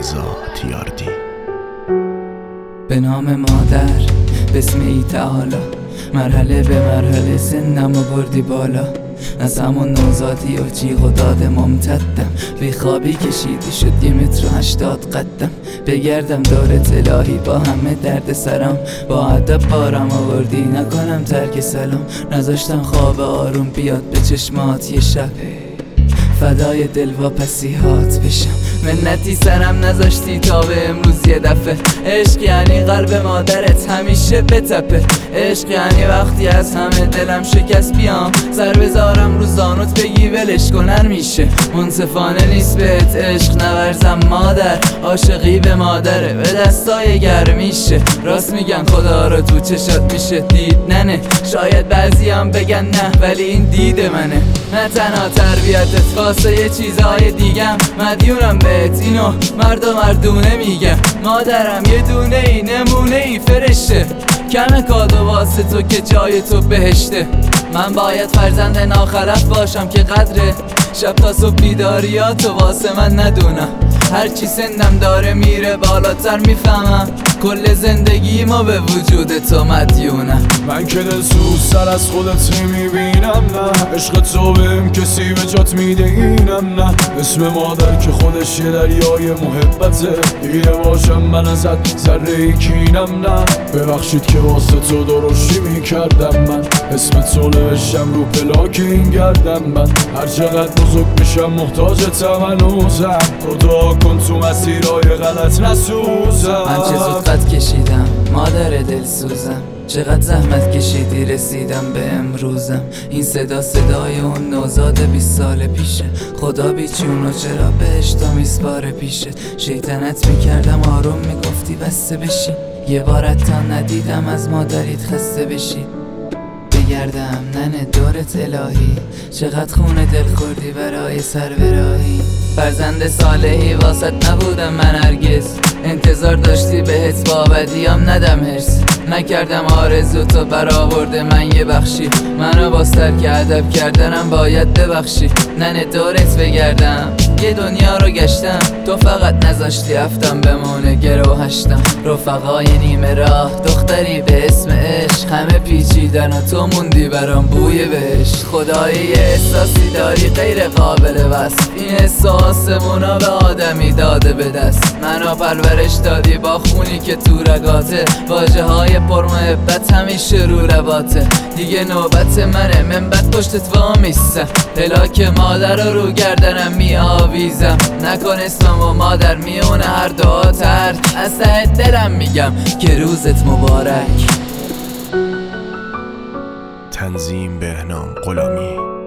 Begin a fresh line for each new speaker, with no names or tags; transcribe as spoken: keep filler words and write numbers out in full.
رضا تیاردی.
به نام مادر بسم ای تعالی، مرحله به مرحله سنم و بردی بالا. از همون نوزادی و جیغ و داد ممتدم، بی خوابی کشیدی شد یه متر و هشتاد قدم. بگردم دارت الهی با همه درد سرم، با ادب بارم آوردی نکنم ترک سلام. نذاشتم خواب آروم بیاد به چشمات یه شب، فدای دلواپسی‌هات بشم. منتی سرم نذاشتی تا به امروز یه دفعه. عشق یعنی قلب مادرت همیشه بتپه. عشق یعنی وقتی از همه دلم شکست بیام، سر بذارم رو زانوت بگی ولش کنن میشه. منصفانه نیست بهت عشق نورزم مادر، عاشقی به مادره به دستای گرمیشه. راست میگن خدا رو تو چشات میشه دید ننه، شاید بعضی هم بگن نه ولی این دید منه. نه تنها تربیتت واسه یه چیزهای دیگم، مدیونم بهت اینو مرد و مردونه میگم. مادرم یه دونه ای نمونه ای فرشته، کم کادو واسه تو که جای تو بهشته. من باید فرزند ناخلف باشم که قدره شب تا صبح بیداریاتو واسه من ندونم. هرچی سندم داره میره بالاتر میفهمم، کل زندگیمو به وجود تو مدیونم.
من که دلسوز سر از خودت نمیبینم، نه عشق تو بهم کسی به جات میده اینم نه. اسم مادر که خودش یه دریای محبته، دیده باشم من ازت ذره کینم نه. ببخشید که واسه تو درشتی میکردم من، اسم تو نوشتم رو پلاک این گردم من. هر چقدر بزرگ میشم محتاجتم هنوزم، خدا کن تو مسیرهای غلط نسوزم.
من چه زود قد کشیدم مادر دلسوزم، چقدر زحمت کشیدی رسیدم به امروزم. این صدا صدای اون نوزاد بیست سال پیشه، خدا بیچونو چرا بهش تا میسپاره پیشه. شیطنت میکردم آروم میگفتی بسته بشی، یه بارت تا ندیدم از مادریت خسته بشی. بگردم ننه دورت الهی، چقدر خونه دل خوردی برای سر براهی. فرزند صالحی واسط نبودم من هرگز، انتظار داشتی بهت با بدیام ندم هرس. نکردم آرزو تو برآورده من یه بخشی، منو باز ترک ادب کردنم باید ببخشی. ننه دورت بگردم یه دنیا رو گشتم، تو فقط نذاشتی هفتم بمونه گرو هشتم. رفقای نیمه راه دختری به اسم عشق، همه پیچیدن و تو موندی برام بوی بهشت. خدایی یه احساسی داری غیر قابل وصف، این احساسمونا به آدمی داده به دست. منو پرورش دادی با خونی که تو رگاته، واژه های پرمحبت همیشه رو رواته. دیگه نوبت منه من بد پشتت وامیستم، پلاک مادر رو رو گردنم می آویزم. نکن اسمم و مادر میونه هر دعا ترک، از ته دلم میگم که روزت مبارک.
تنظیم بهنام غلامی.